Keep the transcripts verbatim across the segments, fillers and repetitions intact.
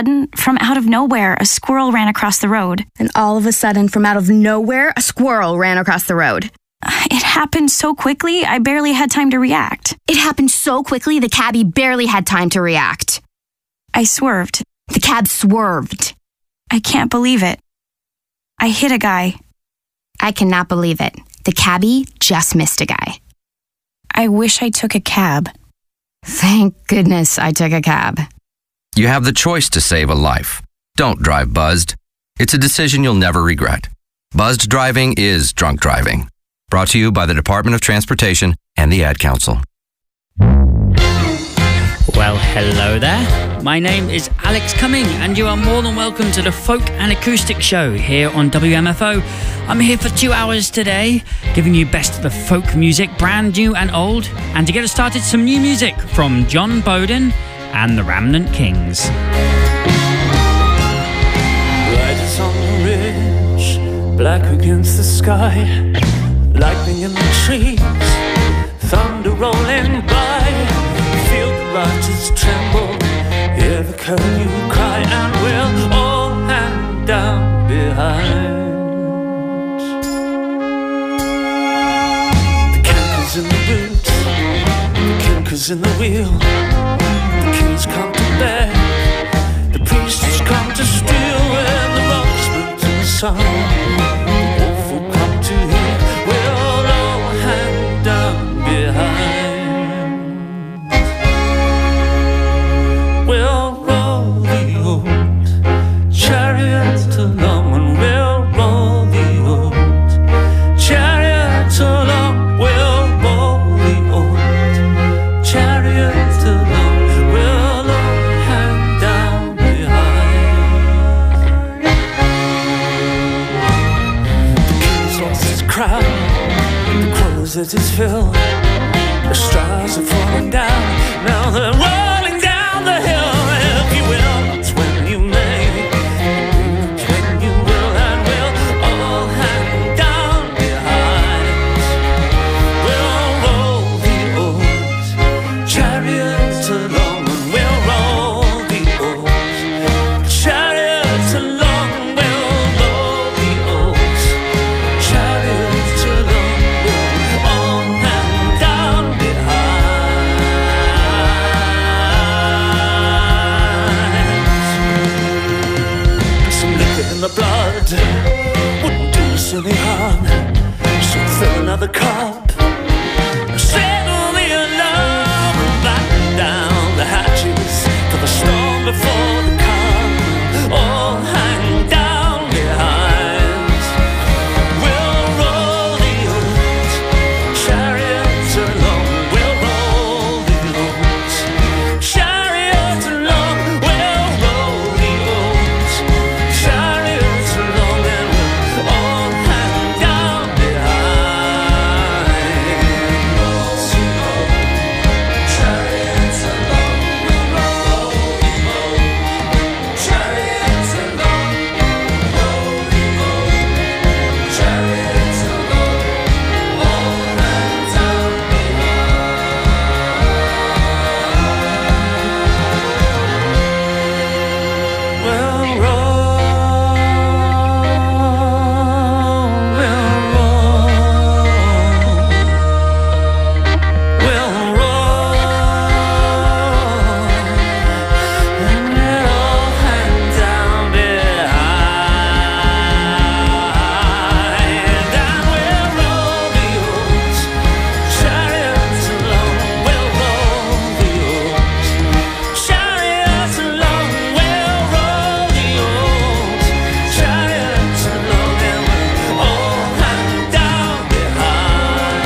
From out of nowhere, a squirrel ran across the road. And all of a sudden, from out of nowhere, a squirrel ran across the road. It happened so quickly, I barely had time to react. It happened so quickly, the cabbie barely had time to react. I swerved. The cab swerved. I can't believe it. I hit a guy. I cannot believe it. The cabbie just missed a guy. I wish I took a cab. Thank goodness I took a cab. You have the choice to save a life. Don't drive buzzed. It's a decision you'll never regret. Buzzed driving is drunk driving. Brought to you by the Department of Transportation and the Ad Council. Well, hello there. My name is Alex Cumming, and you are more than welcome to the Folk and Acoustic Show here on W M F O. I'm here for two hours today, giving you best of the folk music, brand new and old, and to get us started, some new music from Jon Boden and the Ramnant Kings. Lights on the ridge, black against the sky, lightning in the trees, thunder rolling by. Feel the righteous tremble, hear the curlew cry, and we'll all hang down behind. The cankers in the boots, the kinkers in the wheel, the kings come to beg, the priests come to steal. When the rocks move to the sun, the wolf will come to hear. We'll all hang down behind. We'll roll the old chariot along, and we'll roll the old chariot along. We'll roll the old chariot along. We'll all hang down behind. The king's lost his crown, the closet is filled, the stars are falling down. Now they're rolling down the hill. If you will, it's when you may, it's when you will, and we'll all hang down behind. We'll roll the old chariot along, and we'll roll the old chariot along. We'll roll the old chariot along. We'll all hang down behind. Some liquor in the blood wouldn't do us any harm, so fill another cup, settle the alarm, and batten down the hatches for the storm before the calm. All hang down behind. We'll roll the old chariot along. We'll roll the old chariot along. We'll roll the old chariot along, and we'll all hang down behind. Roll the old chariot along. We'll roll the old chariot along. Roll the old chariot along. All hang down behind. We'll roll, we'll roll, we'll roll, and we'll all hang down behind. And we'll roll the old chariot along. We'll roll the old chariot along. We'll roll the old chariot along, and we'll all hang down behind.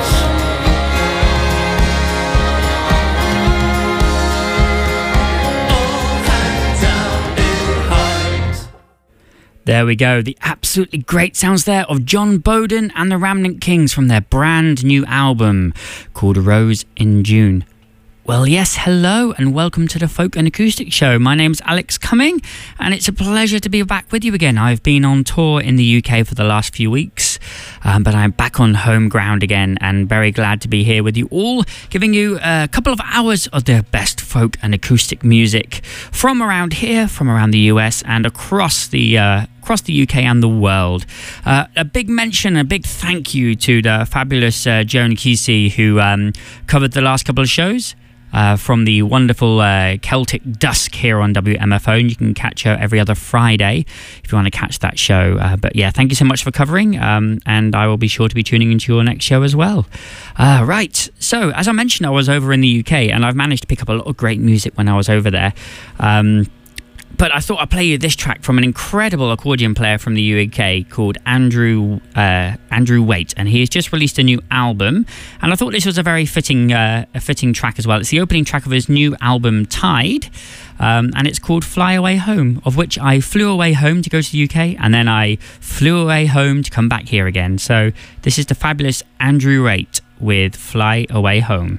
All hang down behind. There we go, the absolutely great sounds there of Jon Boden and the Ramnant Kings from their brand new album called A Rose in June. Well, yes, hello and welcome to the Folk and Acoustic Show. My name's Alex Cumming, and it's a pleasure to be back with you again. I've been on tour in the U K for the last few weeks, um, but I'm back on home ground again and very glad to be here with you all, giving you a couple of hours of the best folk and acoustic music from around here, from around the U S and across the uh, across the U K and the world. Uh, a big mention, a big thank you to the fabulous uh, Joan Kesey, who um, covered the last couple of shows. Uh, from the wonderful uh, Celtic Dusk here on W M F O, and you can catch her every other Friday if you want to catch that show. Uh, but yeah, thank you so much for covering, um, and I will be sure to be tuning into your next show as well. Uh, right, so as I mentioned, I was over in the U K, and I've managed to pick up a lot of great music when I was over there. Um, But I thought I'd play you this track from an incredible accordion player from the U K called Andrew uh, Andrew Waite, and he has just released a new album. And I thought this was a very fitting uh, a fitting track as well. It's the opening track of his new album, Tide, um, and it's called Fly Away Home, of which I flew away home to go to the U K, and then I flew away home to come back here again. So this is the fabulous Andrew Waite with Fly Away Home.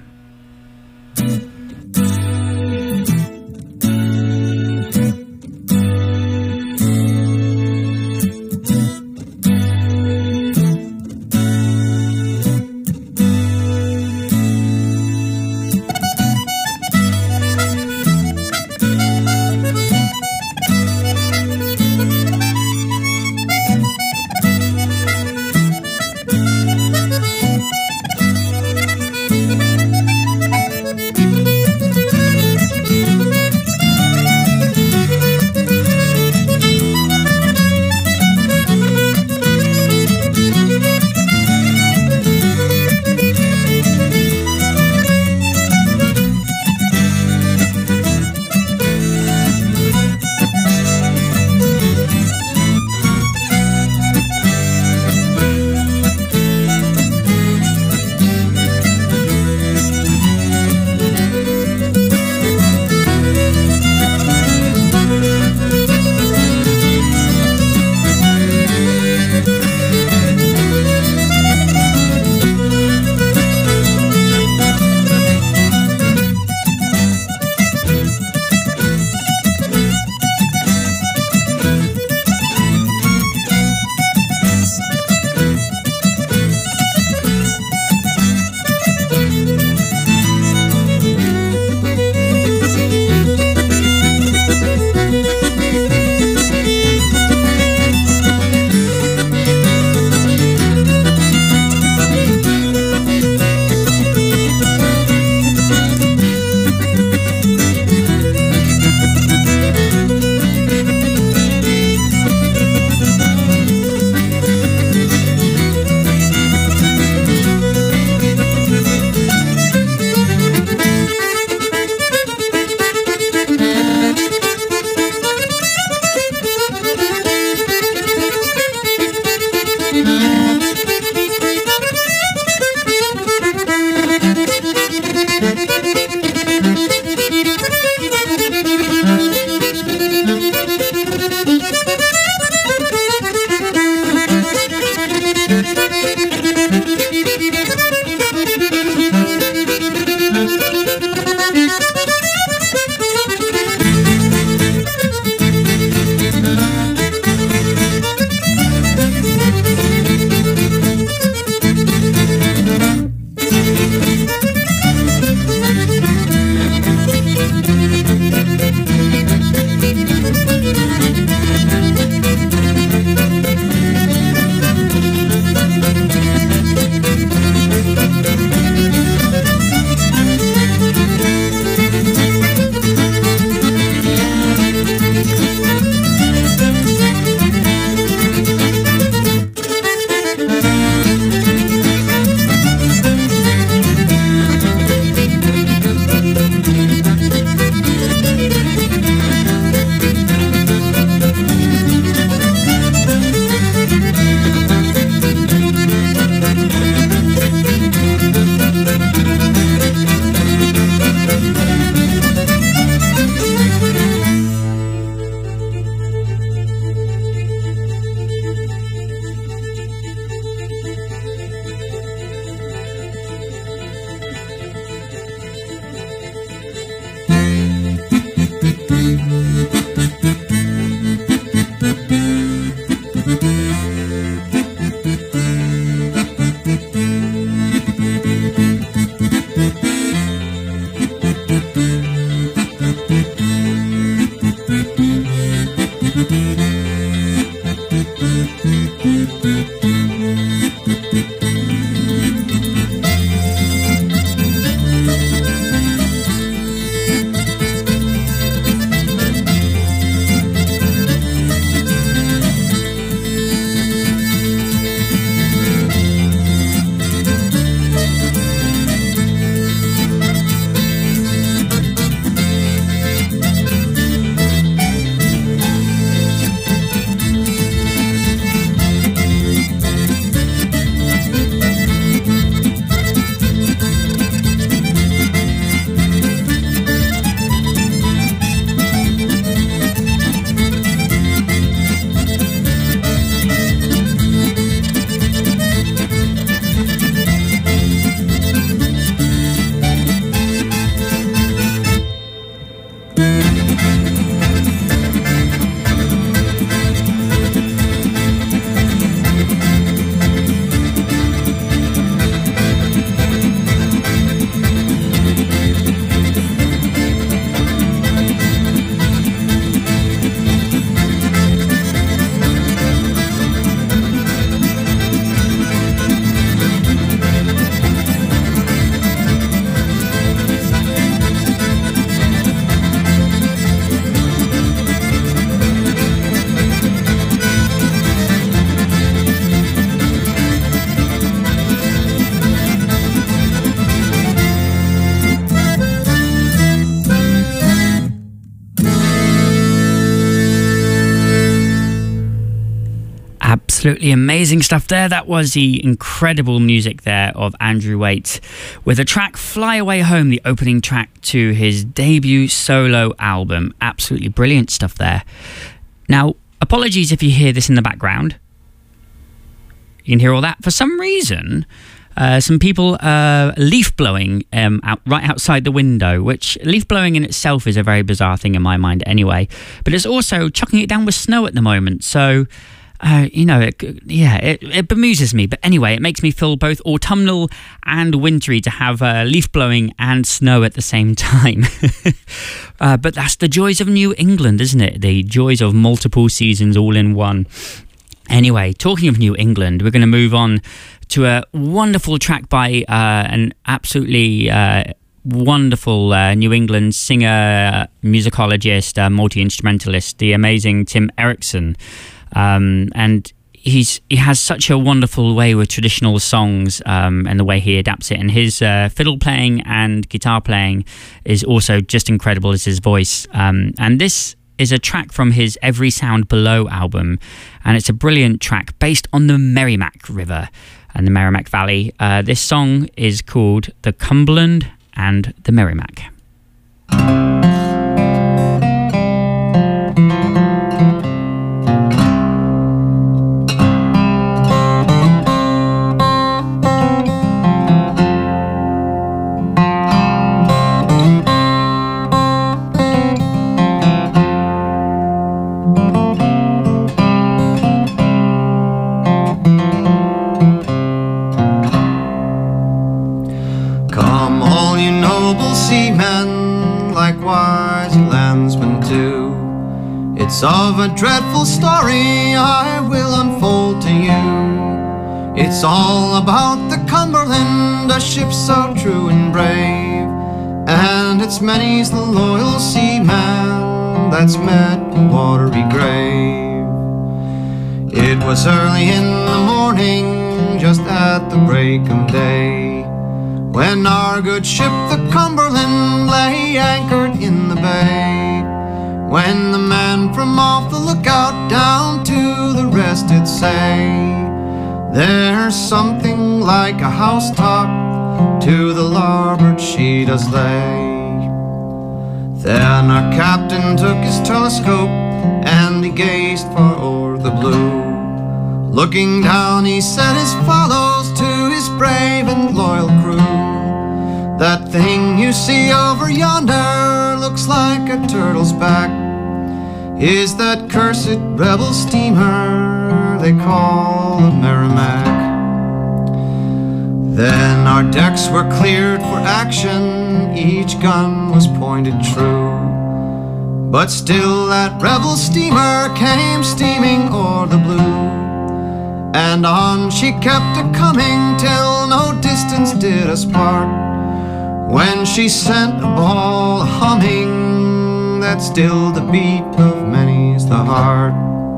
Thank you. Absolutely amazing stuff there. That was the incredible music there of Andrew Waite with the track Fly Away Home, the opening track to his debut solo album. Absolutely brilliant stuff there. Now, apologies if you hear this in the background. You can hear all that. For some reason, uh, some people uh, leaf blowing um, out, right outside the window, which leaf blowing in itself is a very bizarre thing in my mind anyway. But it's also chucking it down with snow at the moment. So... Uh, you know, it, yeah, it, it bemuses me. But anyway, it makes me feel both autumnal and wintry to have uh, leaf blowing and snow at the same time. uh, but that's the joys of New England, isn't it? The joys of multiple seasons all in one. Anyway, talking of New England, we're going to move on to a wonderful track by uh, an absolutely... Uh, wonderful uh, New England singer, musicologist, uh, multi-instrumentalist, the amazing Tim Erickson. Um, and he's he has such a wonderful way with traditional songs um, and the way he adapts it. And his uh, fiddle playing and guitar playing is also just incredible as his voice. Um, and this is a track from his Every Sound Below album. And it's a brilliant track based on the Merrimack River and the Merrimack Valley. Uh, this song is called The Cumberland and the Merrimack. It's of a dreadful story I will unfold to you. It's all about the Cumberland, a ship so true and brave, and it's many's the loyal seaman that's met a watery grave. It was early in the morning, just at the break of day, when our good ship the Cumberland lay anchored in the bay. When the man from off the lookout down to the rest did say, there's something like a housetop to the larboard she does lay. Then our captain took his telescope and he gazed far o'er the blue. Looking down he said as follows to his brave and loyal crew, that thing you see over yonder looks like a turtle's back, is that cursed rebel steamer they call the Merrimack. Then our decks were cleared for action, each gun was pointed true, But still that rebel steamer came steaming o'er the blue, and on she kept a-coming till no distance did us part, when she sent a ball humming that stilled the beat of many's the heart.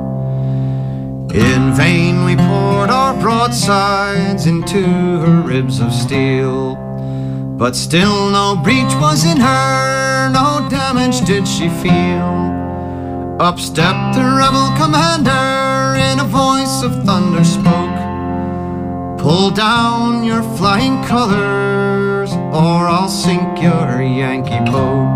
In vain we poured our broadsides into her ribs of steel, but still no breach was in her, no damage did she feel. Up stepped the rebel commander, in a voice of thunder spoke, "Pull down your flying colors, or I'll sink your Yankee boat."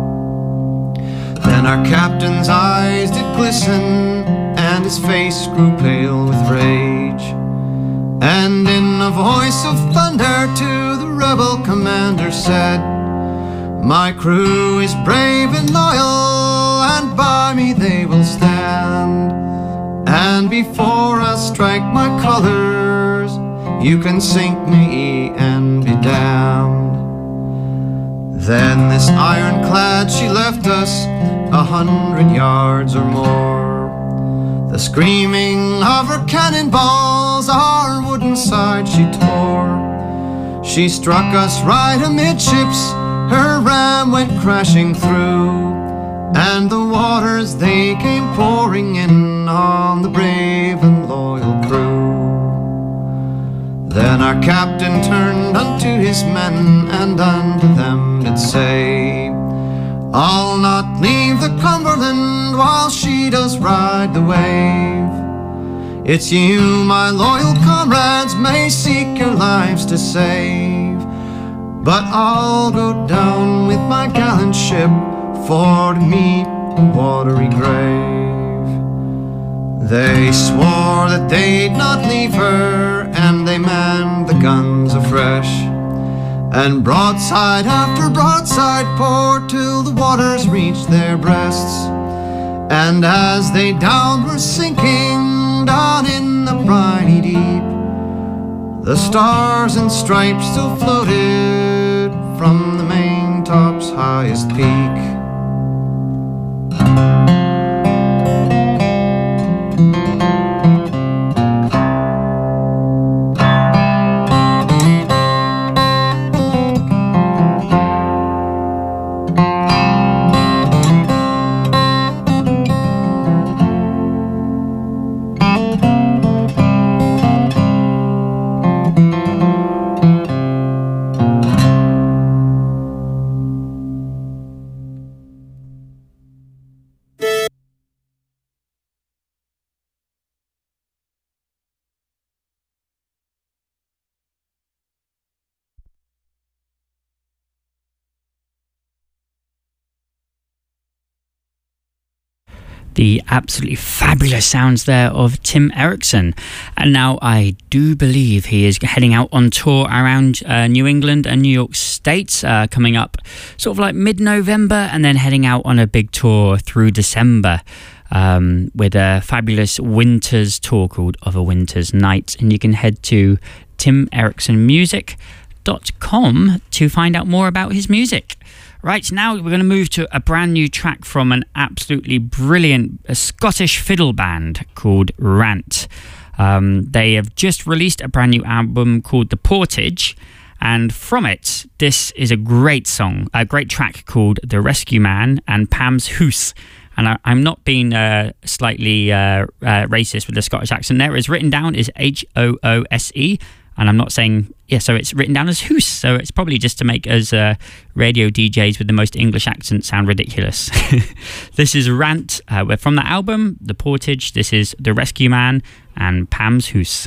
Then our captain's eyes did glisten, and his face grew pale with rage, and in a voice of thunder to the rebel commander said, "My crew is brave and loyal, and by me they will stand, and before I strike my colors, you can sink me and be damned." Then this ironclad she left us a hundred yards or more, the screaming of her cannonballs our wooden side she tore. She struck us right amidships, her ram went crashing through, and the waters they came pouring in on the brave and loyal crew. Then our captain turned unto his men, and unto them did say, "I'll not leave the Cumberland while she does ride the wave. It's you, my loyal comrades, may seek your lives to save, but I'll go down with my gallant ship for to meet a watery grave." They swore that they'd not leave her, and they manned the guns afresh, and broadside after broadside poured till the waters reached their breasts. And as they down were sinking down in the briny deep, the stars and stripes still floated from the maintop's highest peak. The absolutely fabulous sounds there of Tim Eriksen. And now I do believe he is heading out on tour around uh, New England and New York State, uh, coming up sort of like mid-November, and then heading out on a big tour through December um, with a fabulous Winters tour called Of a Winter's Night. And you can head to tim eriksen music dot com to find out more about his music. Right, now we're going to move to a brand new track from an absolutely brilliant uh, Scottish fiddle band called Rant. Um, they have just released a brand new album called The Portage, and from it, this is a great song, a great track called The Rescue Man and Pam's Hoose. And I, I'm not being uh, slightly uh, uh, racist with the Scottish accent there. It's written down as H O O S E. And I'm not saying, yeah, so it's written down as Hoose. So it's probably just to make us uh, radio D Js with the most English accent sound ridiculous. This is Rant. Uh, we're from the album, The Portage. This is The Rescue Man and Pam's Hoose.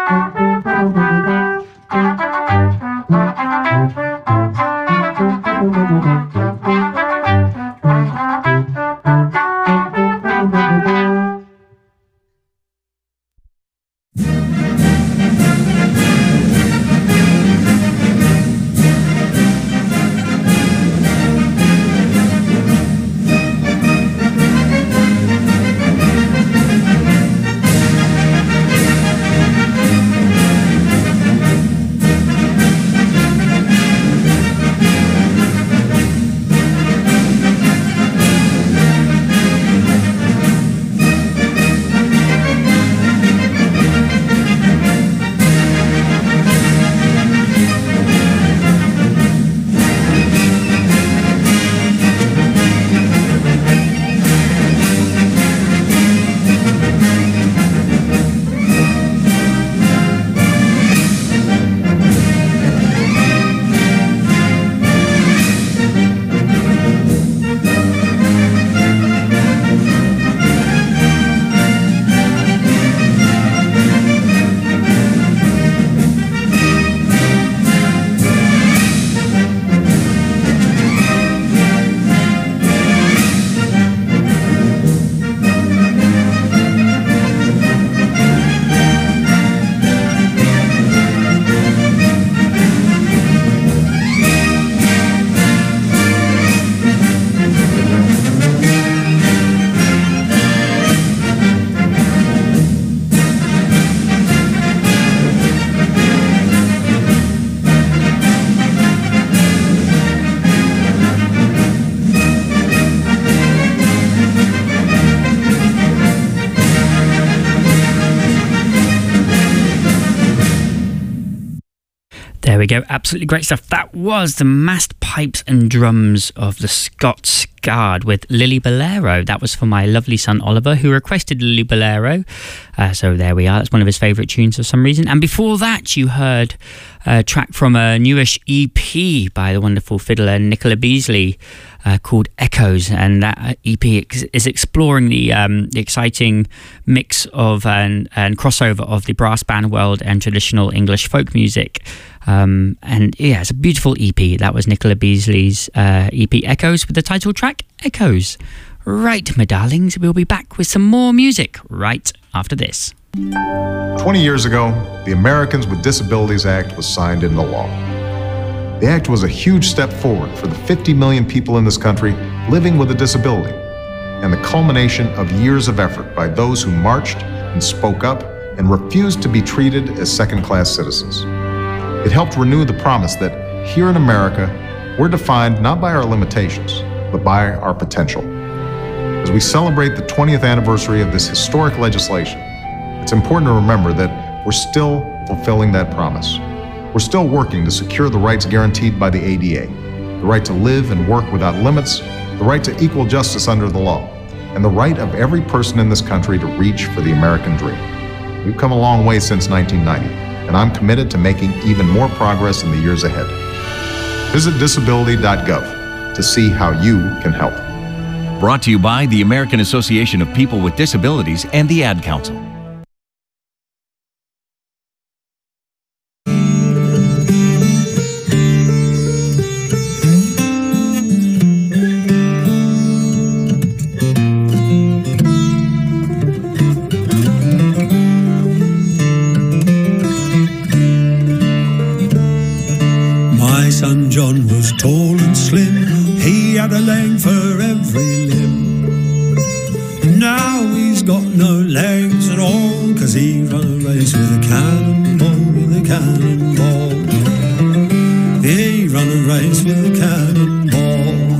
There we go. Absolutely great stuff. That was the massed pipes and drums of the Scots Guard with Lily Bolero. That was for my lovely son Oliver, who requested Lily Bolero. Uh, so there we are. That's one of his favourite tunes for some reason. And before that, you heard a track from a newish E P by the wonderful fiddler Nicola Beasley uh, called Echoes. And that E P ex- is exploring the, um, the exciting mix of and, and crossover of the brass band world and traditional English folk music. Um, and yeah, it's a beautiful E P. That was Nicola Beasley's uh, E P Echoes with the title track Echoes. Right, my darlings, we'll be back with some more music right after this. twenty years ago, the Americans with Disabilities Act was signed into law. The act was a huge step forward for the fifty million people in this country living with a disability, and the culmination of years of effort by those who marched and spoke up and refused to be treated as second-class citizens. It helped renew the promise that here in America, we're defined not by our limitations, but by our potential. As we celebrate the twentieth anniversary of this historic legislation, it's important to remember that we're still fulfilling that promise. We're still working to secure the rights guaranteed by the A D A, the right to live and work without limits, the right to equal justice under the law, and the right of every person in this country to reach for the American dream. We've come a long way since nineteen ninety, and I'm committed to making even more progress in the years ahead. Visit disability dot gov to see how you can help. Brought to you by the American Association of People with Disabilities and the Ad Council. Son John was tall and slim, he had a leg for every limb. Now he's got no legs at all, cause he run a race with a cannonball, with a cannonball. He run a race with a cannonball.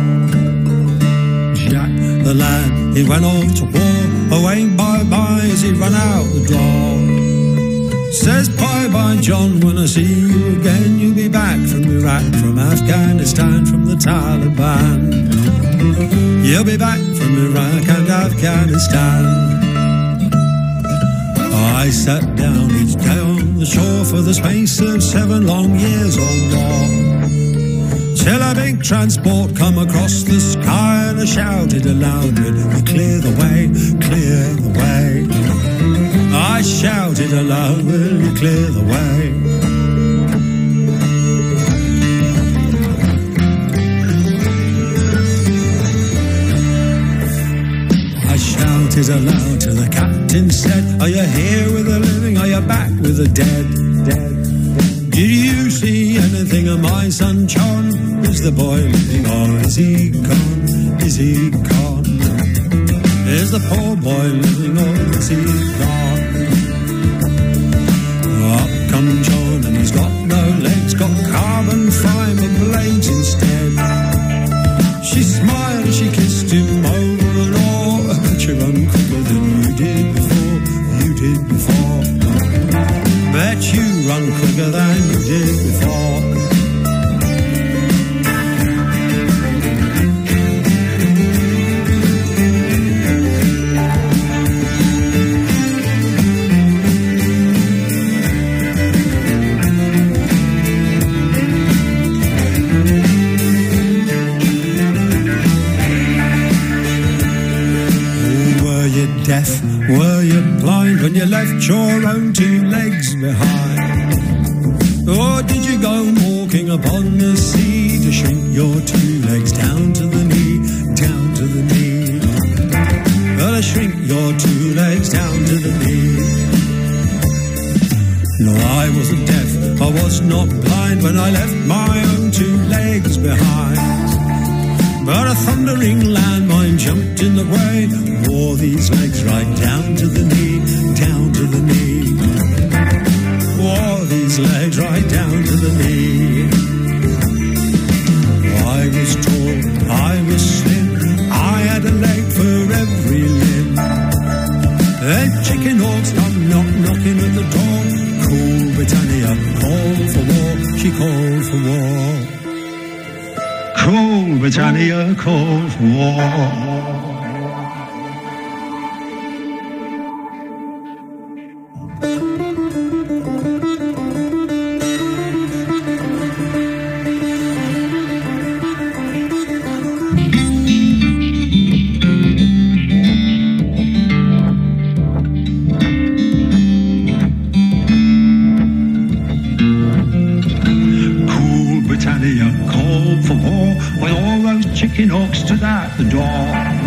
Jack the lad, he went off to war, away bye-bye as he ran out the door. Says bye-bye John, when I see you again, you'll be back from Iraq, from Afghanistan, from the Taliban. You'll be back from Iraq and Afghanistan. I sat down each day on the shore for the space of seven long years or more, till a big transport come across the sky and I shouted aloud, "Clear the way, clear the way." I shouted aloud, will you clear the way? I shouted aloud till the captain said, are you here with the living, are you back with the dead? Dead. Did you see anything of my son John? Is the boy living or is he gone? Is he gone? Is the poor boy living or is he gone? Up come John and he's got no legs, got carbon fibre blades instead. She smiled as she kissed him over and all. Bet you run quicker than you did before, you did before. Bet you run quicker than you did before. Deaf, were you blind when you left your own two legs behind? Or did you go walking upon the sea to shrink your two legs down to the knee, down to the knee? Well, to shrink your two legs down to the knee. No, I wasn't deaf, I was not blind when I left my own two legs behind. But a thundering landmine jumped in the way, wore these legs right down to the knee, down to the knee. Wore these legs right down to the knee. I was tall, I was slim, I had a leg for every limb. Then chicken hawks come knock knocking at the door. Cool Britannia called for war, she called for war. Cool Britannia called for war. Chicken hawks stood at the door.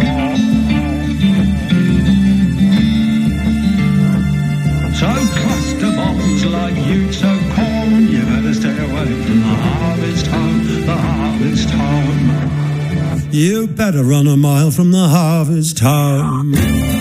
So cluster bombs like you so corn, you better stay away from the harvest home, the harvest home. You better run a mile from the harvest home.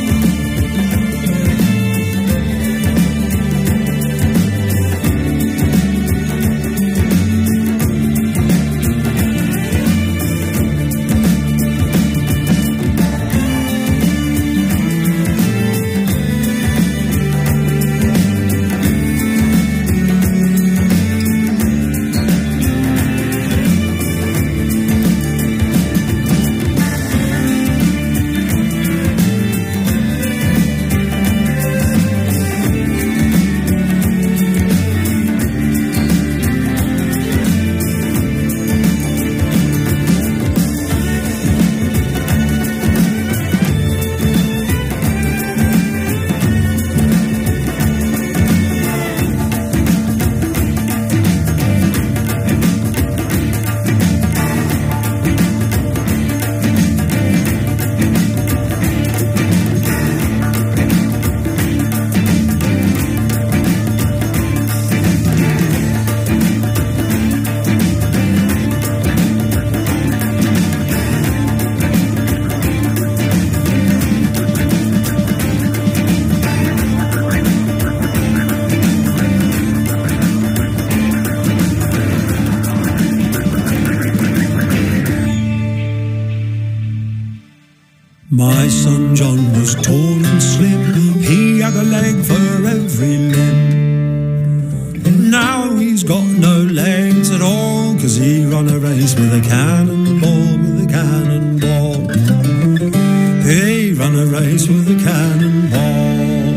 My son John was tall and slim, he had a leg for every limb. Now he's got no legs at all, 'cause he ran a race with a cannonball, with a cannonball. He ran a race with a cannonball.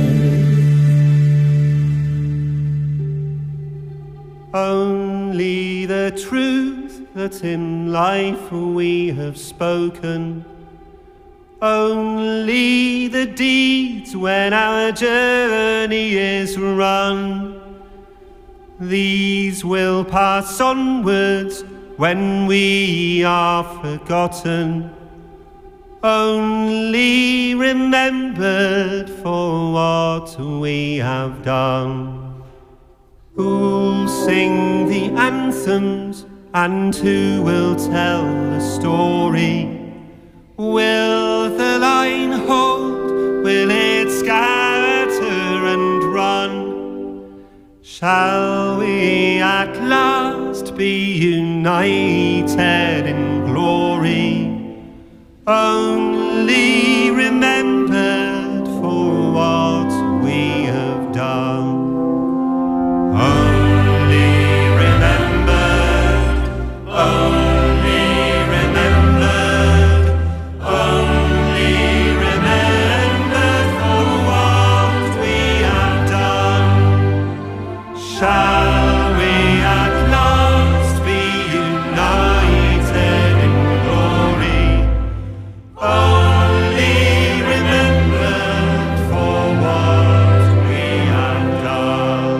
Only the truth that in life we have spoken, Only the deeds when our journey is run, these will pass onwards when we are forgotten, only remembered for what we have done. Who'll sing the anthems and who will tell the story? Will the line hold? Will it scatter and run? Shall we at last be united in glory? Only remembered for what we have done. Only remembered, only remembered, only remembered for what we have done. Shall we at last be united in glory? Only remembered for what we have done.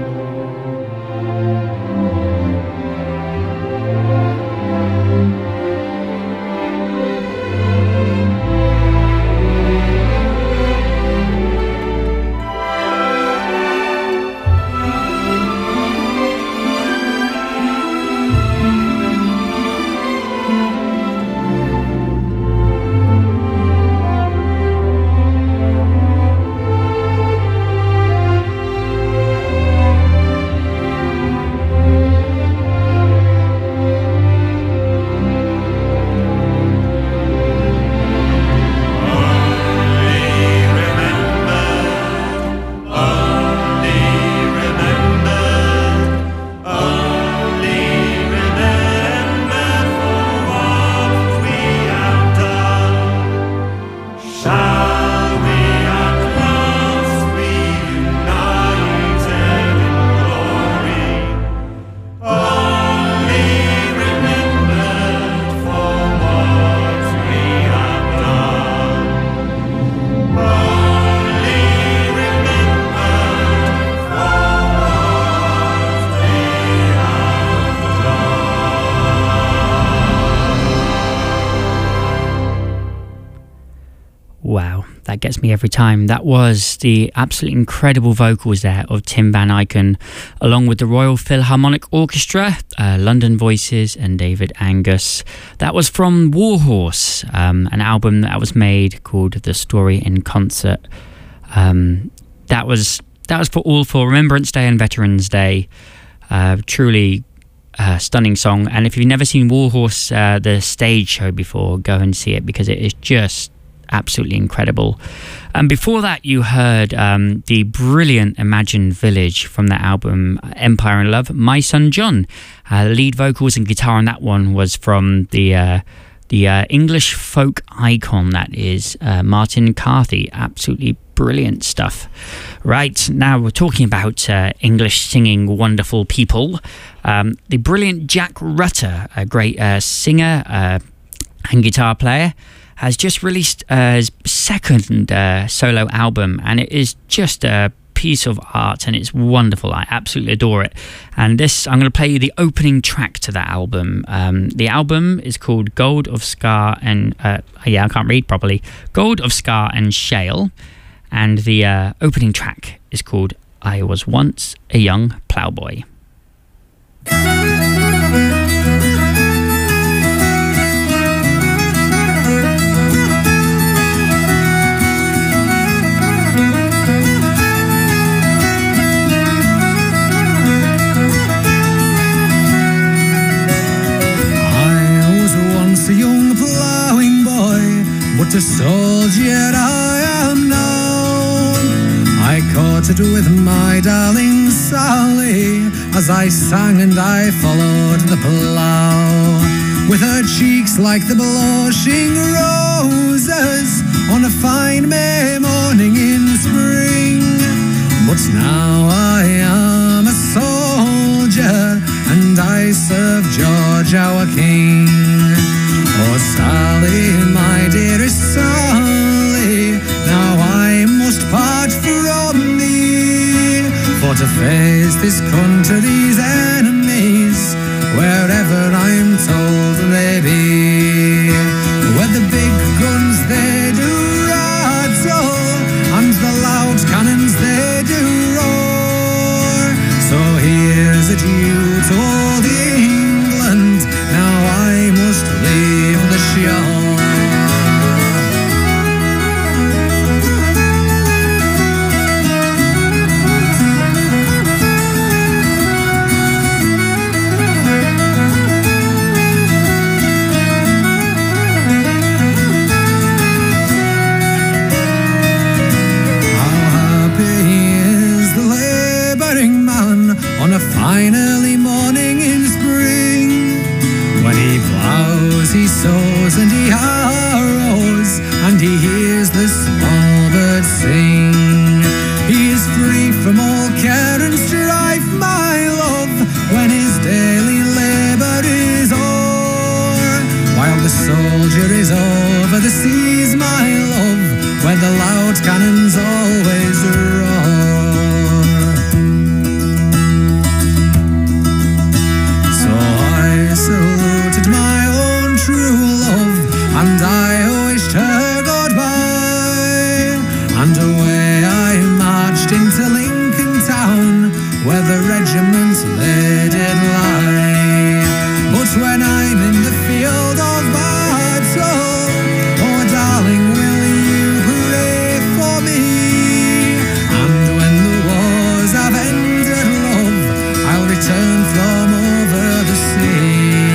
Wow, that gets me every time. That was the absolutely incredible vocals there of Tim Van Eycken, along with the Royal Philharmonic Orchestra, uh, London Voices and David Angus. That was from Warhorse, um, an album that was made called The Story in Concert. Um, that was that was for all for Remembrance Day and Veterans Day. Uh, truly uh, stunning song. And if you've never seen Warhorse, uh, the stage show before, go and see it because it is just absolutely incredible. And before that, you heard um, the brilliant Imagine Village from that album Empire in Love. My Son John, uh, lead vocals and guitar on that one was from the uh, the uh, English folk icon that is uh, Martin Carthy. Absolutely brilliant stuff. Right, now we're talking about uh, English singing wonderful people. Um, the brilliant Jack Rutter, a great uh, singer uh, and guitar player, has just released uh, his second uh, solo album, and it is just a piece of art, and it's wonderful. I absolutely adore it. And this, I'm going to play you the opening track to that album. Um, the album is called Gold of Scar and uh, yeah, I can't read properly. Gold of Scar and Shale, and the uh, opening track is called I Was Once a Young Ploughboy. A young ploughing boy, but a soldier I am now. I courted with my darling Sally as I sang and I followed the plough, with her cheeks like the blushing roses on a fine May morning in spring. But now I am a soldier and I serve George our King. Oh, Sally, my dearest Sally, is this country's enemies, wherever I'm told they be. Where the big guns they do rattle, and the loud cannons they do roar. So here's a due to old England, now I must leave the shore. On a fine early morning in spring, when he plows, he sows and he harrows, and he hears the small birds sing. He is free from all care and strife, my love, when his daily labour is o'er. While the soldier is over the seas, my love, where the loud cannons always roar. Saluted my own true love, and I wished her goodbye, and away I marched into Lincoln town, where the regiment they did lie. But when I'm in the field of battle, oh darling, will you pray for me? And when the wars have ended, love, I'll return from over the sea.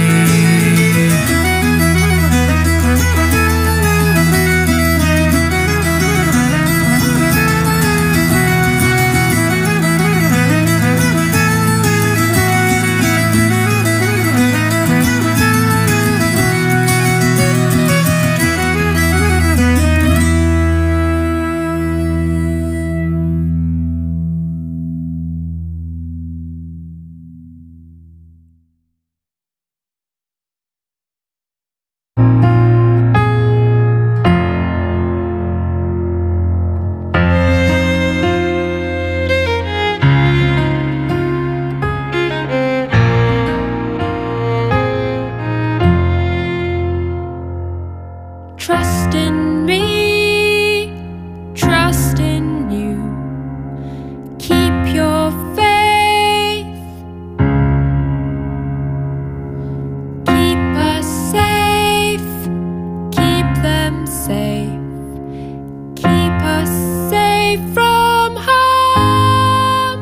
Trust in me, trust in you. Keep your faith. Keep us safe. Keep them safe. Keep us safe from harm.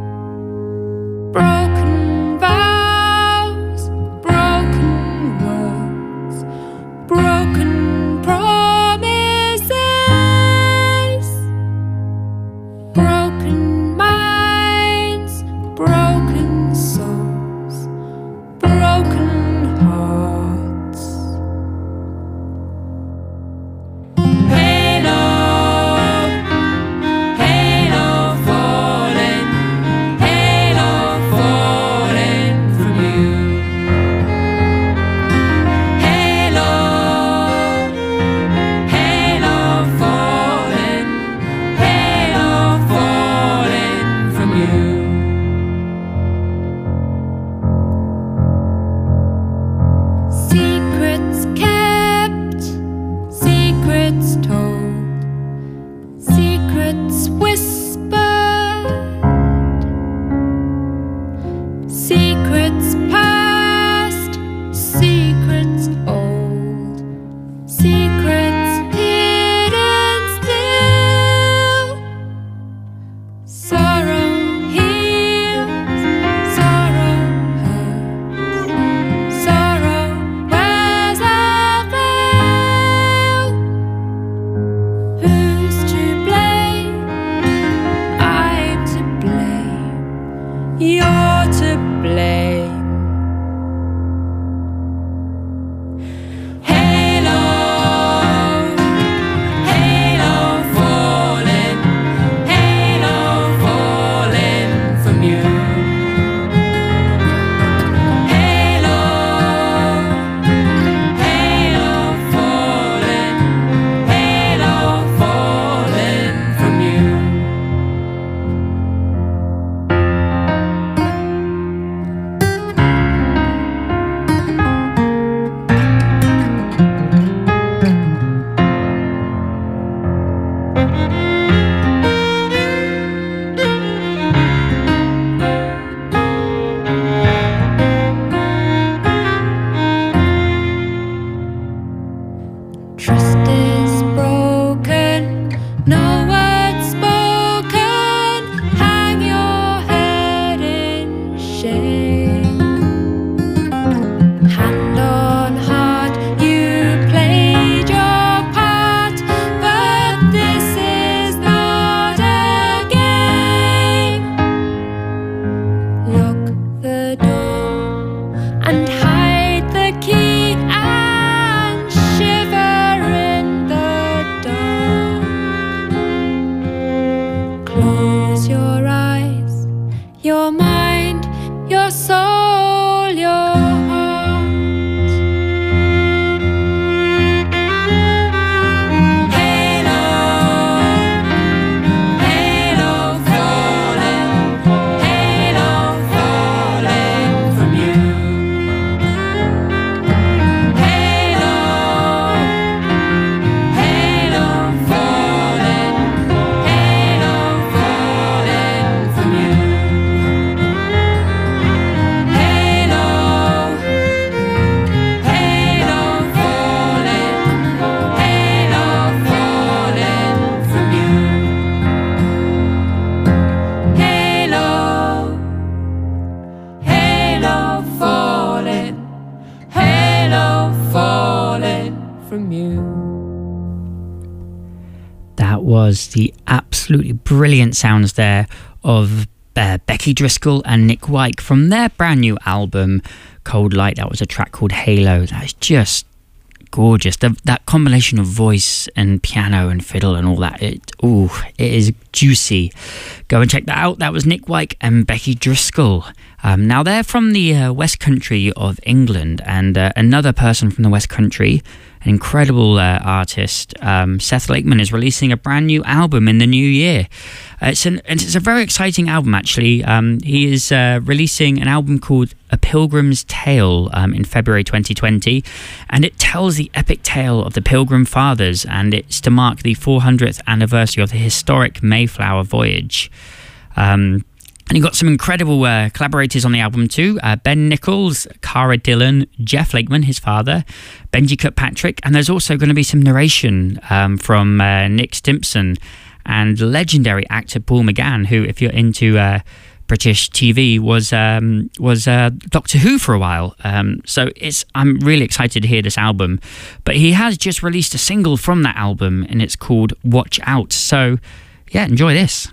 Broken vows, broken words, broken broken minds, broken souls, broken hearts. Halo, halo falling, halo falling from you. Halo, halo falling, halo falling from you. Secrets kept, secrets told, secrets whispered, secrets past, secrets old, secrets hidden still. Sorrow heals, sorrow hurts, sorrow wears a veil. Who's to blame? I'm to blame. You're to blame. Halo, halo falling, halo falling from you. Halo, halo falling, halo falling from you. mind, your soul, your heart. Halo, halo falling, halo falling from you. Halo, halo falling, halo falling from you. Halo, halo falling, halo falling from you. Halo, halo falling, halo falling from you. That was the absolutely brilliant sounds there of uh, Becky Driscoll and Nick Wyke from their brand new album Cold Light. That was a track called Halo. That is just gorgeous. The, that combination of voice and piano and fiddle and all that, it, ooh, it is juicy. Go and check that out. That was Nick Wyke and Becky Driscoll. Um, now they're from the uh, West Country of England, and uh, another person from the West Country, an incredible uh, artist, um, Seth Lakeman, is releasing a brand new album in the new year. Uh, it's, an, it's a very exciting album, actually. Um, he is uh, releasing an album called A Pilgrim's Tale um, in February twenty twenty, and it tells the epic tale of the Pilgrim Fathers, and it's to mark the four hundredth anniversary of the historic Mayflower voyage. Um, And you've got some incredible uh, collaborators on the album too. Uh, Ben Nichols, Cara Dillon, Jeff Lakeman, his father, Benji Kirkpatrick, and there's also going to be some narration um, from uh, Nick Stimpson and legendary actor Paul McGann, who, if you're into uh, British T V, was um, was uh, Doctor Who for a while. Um, so it's I'm really excited to hear this album. But he has just released a single from that album, and it's called Watch Out. So yeah, enjoy this.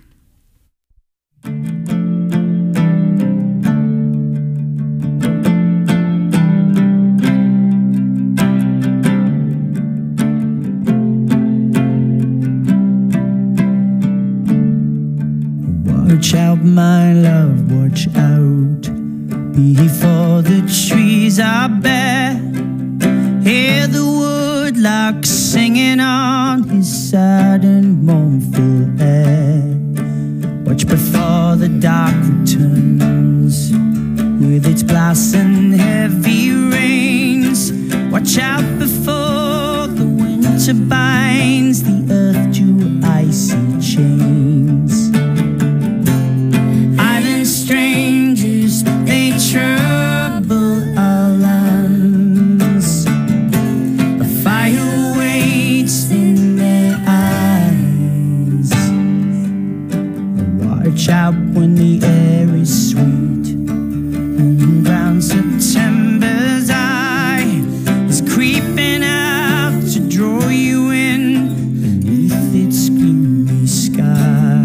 Watch out, my love, watch out. Before the trees are bare, hear the woodlark singing on his sad and mournful air. Watch before the dark returns with its blasts and heavy rains. Watch out before the winter binds the earth to icy chains. Island strangers, they trouble our lands. A fire waits in their eyes. Watch out when the air is sweet and brown September's eye is creeping out to draw you in beneath its gloomy sky.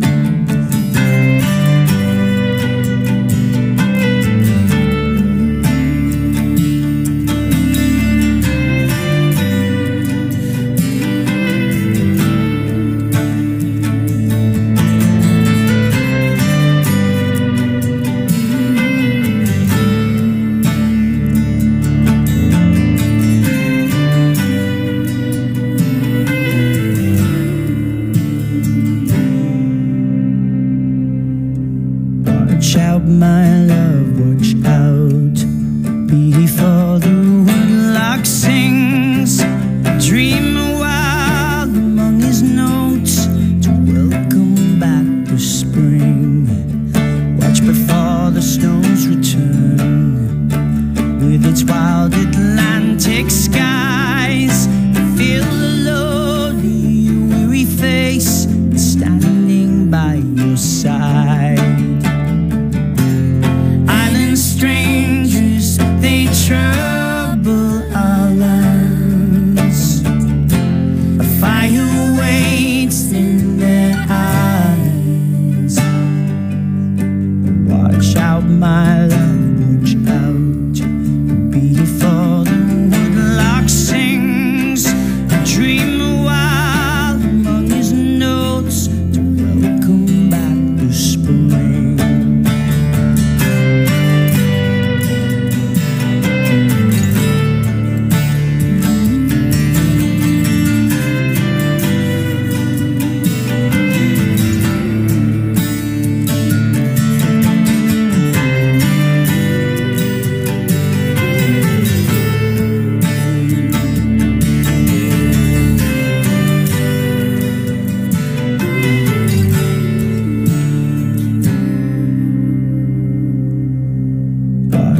Watch out, my love, watch out. Before the woodlark sings, dream a while among his notes to welcome back the spring. Watch before the snows return with its wild Atlantic skies. Feel the lonely, weary face standing by your side. Island strange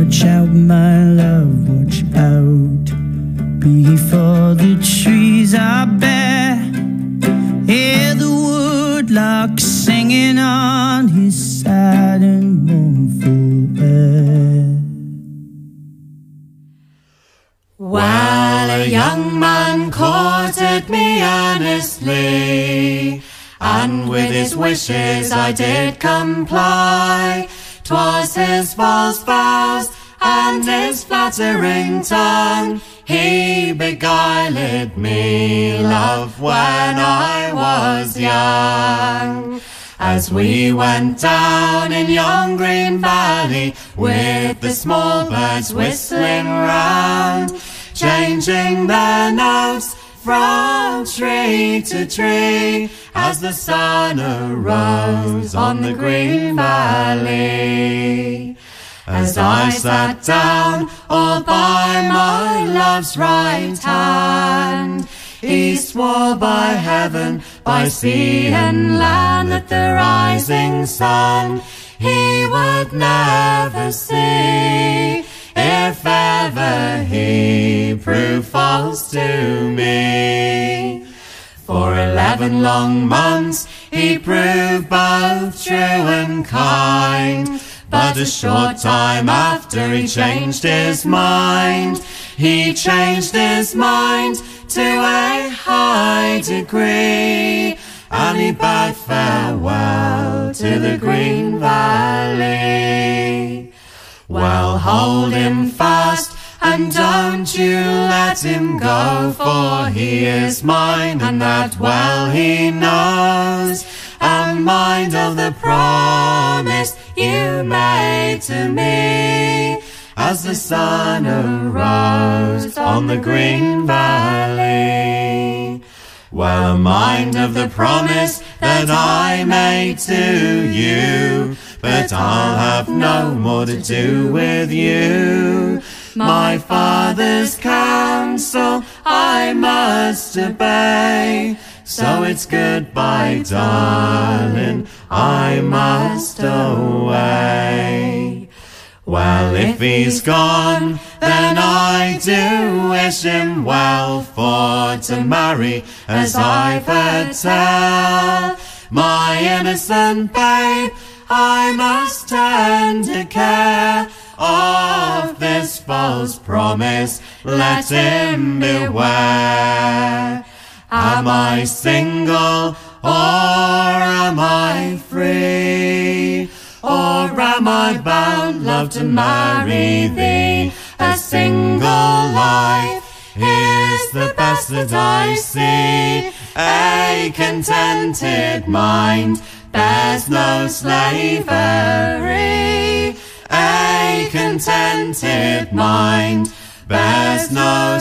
Watch out, my love, watch out. Before the trees are bare, hear the woodlark singing on his sad and mournful air. Well, a young man courted me earnestly, and with his wishes I did comply. 'Twas his false vows and his flattering tongue, he beguiled me, love, when I was young. As we went down in yon green valley, with the small birds whistling round, changing their notes from tree to tree, as the sun arose on the green valley. As I sat down all by my love's right hand, he swore by heaven, by sea and land, that the rising sun he would never see, if ever he prove false to me. For eleven long months he proved both true and kind, but a short time after he changed his mind. He changed his mind to a high degree, and he bade farewell to the green valley. Well, hold him fast, and don't you let him go, for he is mine, and that well he knows. And mind of the promise you made to me, as the sun arose on the green valley. Well, mind of the promise that I made to you, but I'll have no more to do with you. My father's counsel I must obey, so it's goodbye, darling, I must away. Well, if he's gone, then I do wish him well, for to marry, as I've heard tell, my innocent babe I must tender care. Of this false promise let him beware. Am I single, or am I free? Or am I bound, love, to marry thee? A single life is the best that I see. A contented mind bears no slavery. A contented mind bears no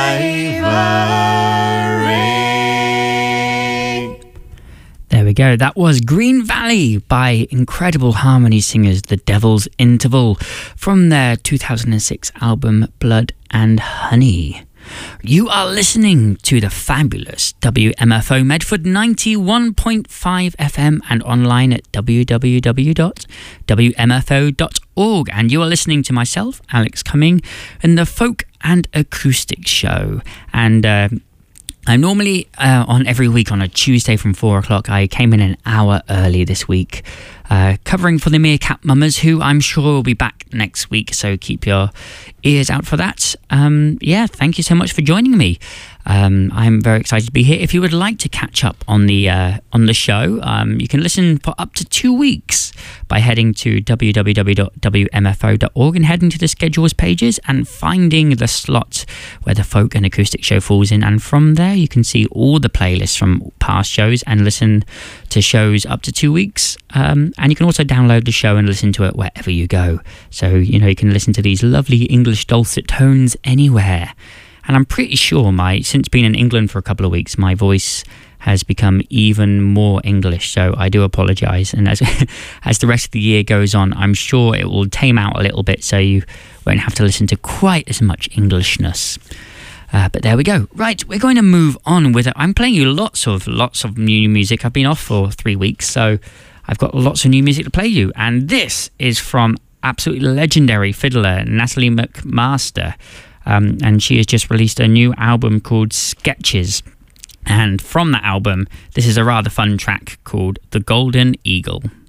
slavery. There we go. That was Green Valley by incredible harmony singers The Devil's Interval from their two thousand six album Blood and Honey. You are listening to the fabulous W M F O Medford ninety-one point five F M and online at w w w dot w m f o dot org. And you are listening to myself, Alex Cumming, in the Folk and Acoustic Show. And uh, I'm normally uh, on every week on a Tuesday from four o'clock. I came in an hour early this week, uh, covering for the Meerkat Mummers, who I'm sure will be back next week, so keep your ears out for that. Um, yeah, thank you so much for joining me. Um, I'm very excited to be here. If you would like to catch up on the uh, on the show, um, you can listen for up to two weeks by heading to w w w dot w m f o dot org and heading to the schedules pages and finding the slot where the Folk and Acoustic Show falls in. And from there, you can see all the playlists from past shows and listen to shows up to two weeks. Um, and you can also download the show and listen to it wherever you go. So, you know, you can listen to these lovely English dulcet tones anywhere. And I'm pretty sure my, since being in England for a couple of weeks, my voice has become even more English. So I do apologise. And as as the rest of the year goes on, I'm sure it will tame out a little bit, so you won't have to listen to quite as much Englishness. Uh, but there we go. Right, we're going to move on with it. I'm playing you lots of lots of new music. I've been off for three weeks, so I've got lots of new music to play you. And this is from absolutely legendary fiddler Natalie McMaster. Um, and she has just released a new album called Sketches. And from that album, this is a rather fun track called The Golden Eagle.